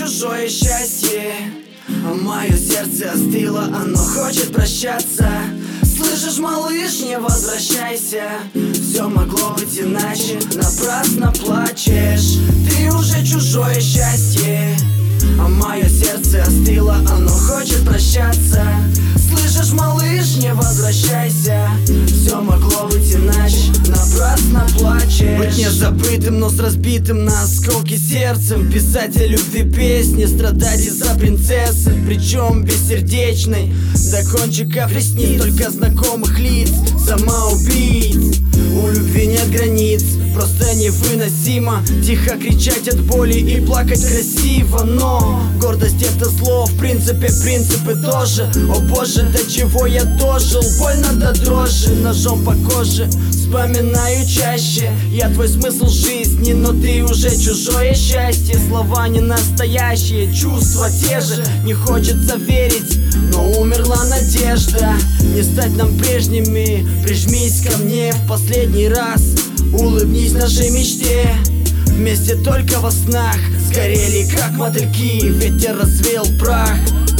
чужое счастье, а мое сердце остыло, оно хочет прощаться. Слышишь, малыш, не возвращайся, все могло быть иначе, напрасно плачешь. Ты уже чужое счастье, а мое сердце остыло, оно хочет прощаться. Слышишь, малыш, не возвращайся, все могло быть иначе, напрасно плачешь. Быть не забытым, но с разбитым на осколки сердцем, писать о любви песни, страдать из-за принцессы, причем бессердечной, до кончиков ресниц, только знакомых лиц, самоубийц. У любви нет границ, просто невыносимо тихо кричать от боли и плакать красиво. Но гордость — это зло, в принципе принципы тоже. О боже, до чего я дожил, больно до дрожи, ножом по коже вспоминаю чаще. Я твой смысл жизни, но ты уже чужое счастье. Слова не настоящие, чувства те же, не хочется верить, но умерла надежда. Не стать нам прежними, прижмись ко мне в последний раз, улыбнись нашей мечте. Вместе только во снах сгорели, как мотыльки, ветер развеял прах.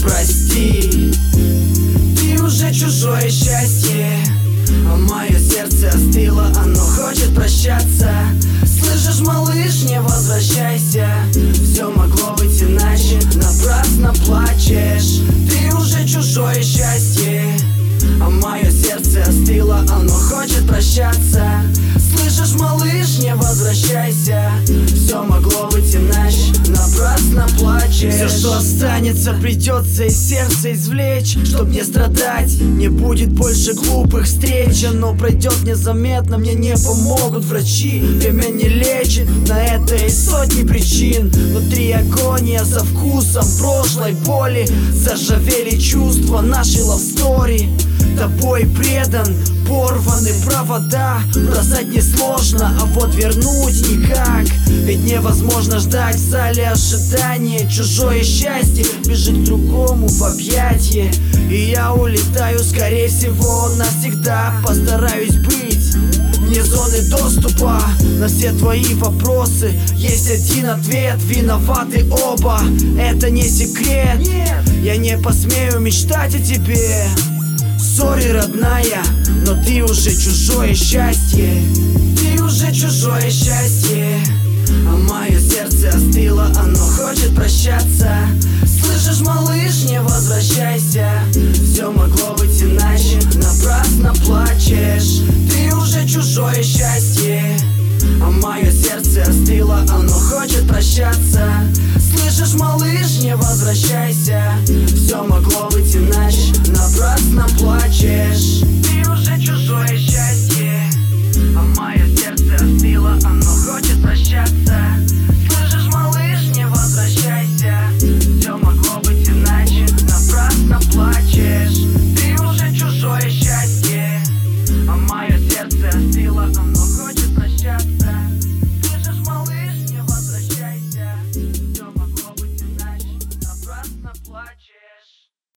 Прости, ты уже чужое счастье, а мое сердце остыло, оно хочет прощаться. Слышишь, малыш, не возвращайся, все могло быть иначе, напрасно плачешь. Ты уже чужое счастье, а мое сердце остыло, оно хочет прощаться. Слышишь, малыш, не возвращайся, все могло быть иначе, напрасно плачешь. Все, что останется, придется из сердца извлечь, чтоб не страдать. Не будет больше глупых встреч, оно пройдет незаметно, мне не помогут врачи. Время не лечит, на это и сотни причин. Внутри агония со вкусом прошлой боли, заржавели чувства нашей love story. Тобой предан, порваны провода, бросать несложно, а вот вернуть никак. Ведь невозможно ждать в зале ожидания. Чужое счастье бежит к другому в объятье, и я улетаю, скорее всего, навсегда. Постараюсь быть вне зоны доступа. На все твои вопросы есть один ответ: виноваты оба, это не секрет. Я не посмею мечтать о тебе, сори, родная, но ты уже чужое счастье. Ты уже чужое счастье, а мое сердце остыло, оно хочет прощаться. Слышишь, малыш, не возвращайся, все могло быть иначе, напрасно плачешь. Ты уже чужое счастье, а мое сердце остыло, оно хочет прощаться. Слышишь, малыш, не возвращайся,